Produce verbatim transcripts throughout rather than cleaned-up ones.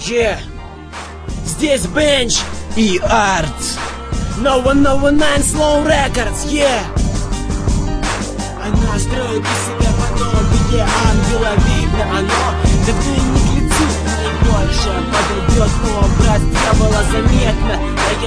Yeah. Здесь Bench и Арт. No one, no one, nine slow records, yeah. Она строит из себя подобие ангела, видно оно, да ты не к лицу, не больше подойдет образ дьявола заметно.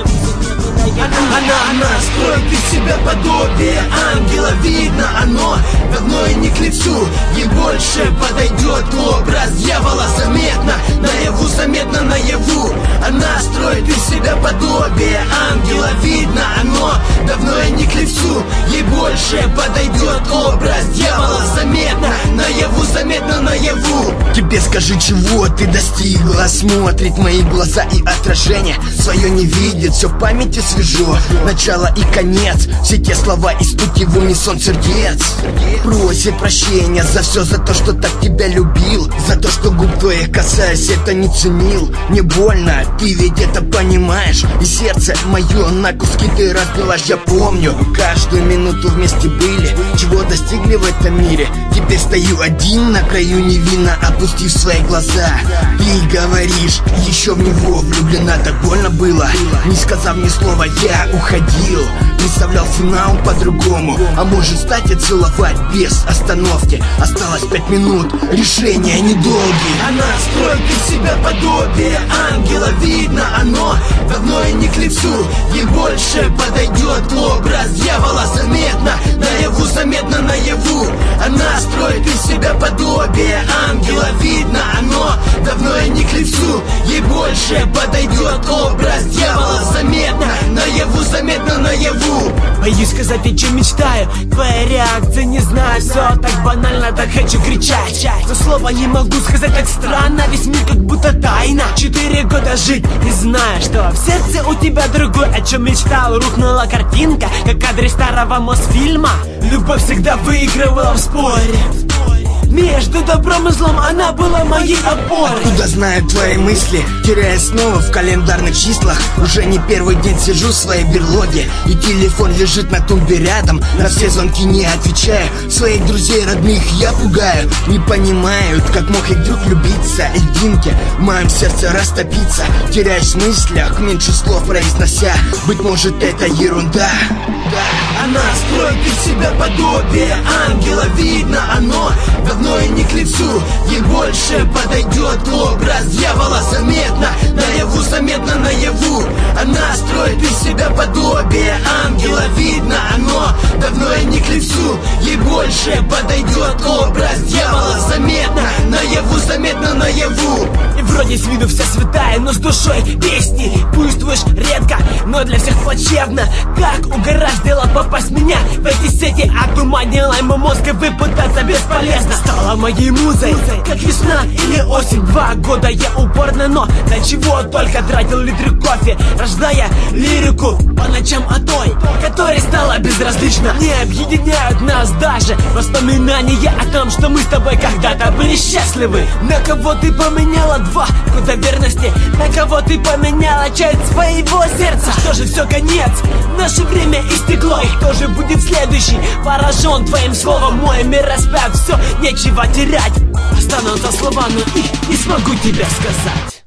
Она, она, она строит из себя подобие ангела, видно оно, давно и не к лицу, ей больше подойдет образ дьявола заметно, наяву, заметно наяву. Она строит из себя подобие ангела, видно оно, давно и не к лицу, ей больше подойдет образ дьявола заметно, наяву, заметно наяву. Тебе скажи, чего ты достигла, смотрит мои глаза и отражение свое не видит, все в памяти свежо, начало и конец, все те слова и стуки в унисон сердец. Просит прощения за все, за то, что так тебя любил, за то, что губ твоих касаясь это не ценил. Мне больно, ты ведь это понимаешь, и сердце мое на куски ты разбилась. Я помню, каждую минуту вместе были, чего достигли в этом мире. Теперь стою один на краю невинно, опустив свои глаза. Ты говоришь, еще в него влюблена, так больно было. Не сказав ни слова, я уходил, представлял финал по-другому, а может стать и целовать без остановки. Осталось пять минут, решение недолгие. Она строит из себя подобие ангела, видно оно, давно и не к лицу, ей больше подойдет образ дьявола заметно, наяву, заметно наяву. Она строит из себя подобие ангела, видно оно, давно и не к лицу, ей больше подойдет образ дьявола заметно, наяву, заметно наяву. Боюсь сказать, о чем мечтаю, твоя реакция не знаю, все так банально, так хочу кричать, но слова не могу сказать, так странно, весь мир как будто тайна. Четыре года жить, не знаю, что в сердце у тебя другое, о чем мечтал, рухнула картинка, как кадры старого Мосфильма. Любовь всегда выигрывала в споре, между добром и злом она была моей опорой. Куда знают твои мысли, теряясь снова в календарных числах. Уже не первый день сижу в своей берлоге, и телефон лежит на тумбе рядом. На все звонки не отвечаю, своих друзей родных я пугаю. Не понимают, как мог их друг влюбиться, льдинки в моем сердце растопиться. Теряюсь в мыслях, меньше слов произнося, быть может это ерунда. Она строит из себя подобие ангела, видно оно, давно и не к лицу, ей больше подойдет образ дьявола заметно, наяву, заметно наяву. Она строит из себя подобие ангела, видно оно, давно и не к лицу, ей больше подойдет образ дьявола заметно, наяву, заметно наяву. И вроде с виду вся святая, но с душой песни чувствуешь редко, но для всех плачевно. Как угораздило попасть в меня в эти сети, отуманила ему мозг и выпутаться бесполезно. Стала моей музой, как весна или осень. Два года я упорно, но для чего только тратил литры кофе, рождая лирику по ночам о той, которой стала безразлична. Не объединяют нас даже воспоминания о том, что мы с тобой когда-то были счастливы. На кого ты поменяла два года верности, на кого ты поменяла часть своего сердца. Что же, все, конец, наше время истекло, и кто же будет следующий? Поражен твоим словом, мой мир распят, все, нечего терять. Останутся слова, но их не смогу тебе сказать.